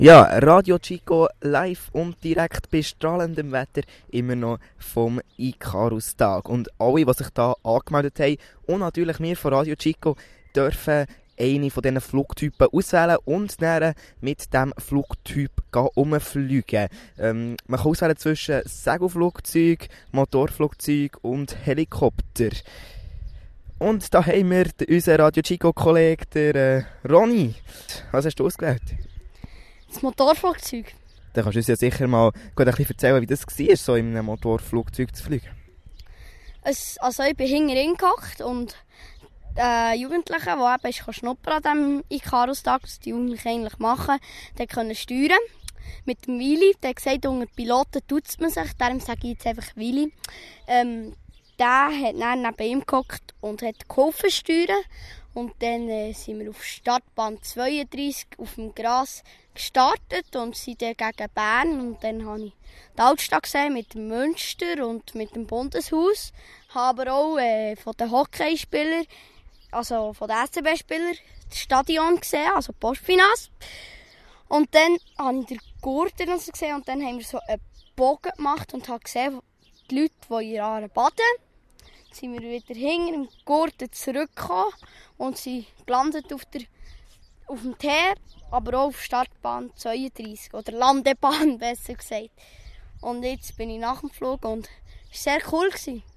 Ja, Radio Chico live und direkt bei strahlendem Wetter, immer noch vom Icarus-Tag. Und alle, die sich da angemeldet haben, und natürlich wir von Radio Chico, dürfen eine von diesen Flugtypen auswählen und dann mit diesem Flugtyp umfliegen. Man kann auswählen zwischen Segelflugzeug, Motorflugzeug und Helikopter. Und da haben wir unseren Radio Chico-Kollegen, der Ronny. Was hast du ausgewählt? Das Motorflugzeug. Dann kannst du uns ja sicher mal ein bisschen erzählen, wie das war, so in einem Motorflugzeug zu fliegen. Also ich bin hinten gehockt und Jugendlichen, die eben schnuppern an diesem Icarus-Tag, was die Jugendlichen eigentlich machen, die können steuern. Mit dem Willi, der hat gesagt, unter Piloten tut man sich, darum sage ich jetzt einfach Willi. Der hat dann neben ihm gehockt und hat geholfen steuern. Und dann sind wir auf Startbahn 32 auf dem Gras gestartet und sind dann gegen Bern. Und dann habe ich die Altstadt gesehen mit dem Münster und mit dem Bundeshaus. Habe aber auch von den Hockeyspielern, also von den SCB-Spielern, das Stadion gesehen, also Postfinance. Und dann habe ich den Gurten gesehen und dann haben wir so einen Bogen gemacht und habe gesehen, die Leute, die in Aare baden. Sind wir wieder hinten im Gurten zurückgekommen und sind gelandet auf dem Teer, aber auch auf Startbahn 32 oder Landebahn besser gesagt. Und jetzt bin ich nach dem Flug und es war sehr cool.